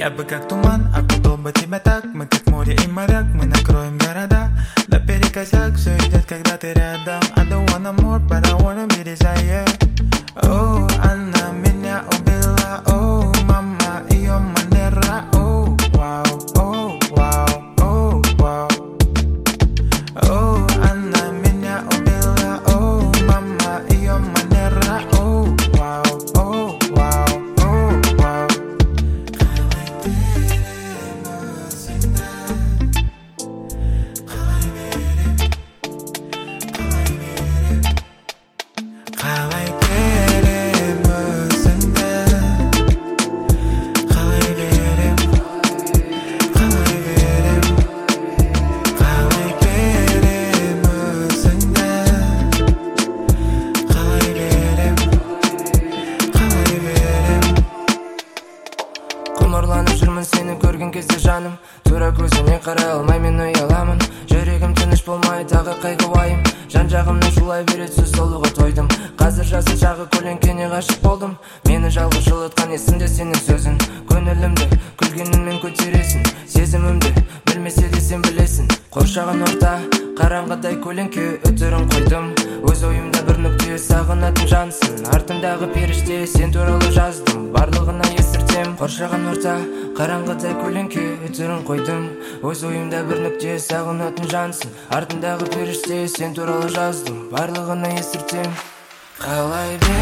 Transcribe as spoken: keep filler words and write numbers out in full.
Я бы как туман, окутал бы тебя так. Мы как море и моряк, мы накроем города. Наперекосяк, все идет, когда ты рядом. I don't wanna more, but I wanna be desire. Oh, она меня убила. Oh, мама, ее манера. Oh, wow, oh, wow, oh, wow. Oh, она меня убила. Oh, мама, ее манера. Oh, wow, oh, wow, oh, wow. Қалай берем өзіңді, қалай берем, қалай берем, қалай берем өзіңді, қалай берем, қалай берем. Құмарланып жүрмін сені көрген кезде жаным, тура көзіне қарай алмай мен ұяламын. Жүрегім тыныш болмай тағы қайғы уайым, жан-жағымнан шулай береді сөз толуға тойдым. Қазір жасы жағы көлеңкене ғашық болдым. Мені жалғыз жылытқан есімде сенің сөзің. Көңілімді күлгеніңмен көтересің, сезімімді білмесе де сен білесің. Қоршаған орта қараңғыдай көлеңке, үтірін қойдым. Өз ойымда бір нүкте, сағынатын жансың. Артымдағы періште сен туралы жаздым, барлығына естіртем. Қоршаған орта қараңғыдай көлеңке, үтірін қойдым. Өз ойымда бір нүкте, сағынатын жансың. Артымдағы періште сен туралы жаздым, барлығына естіртем. Қалай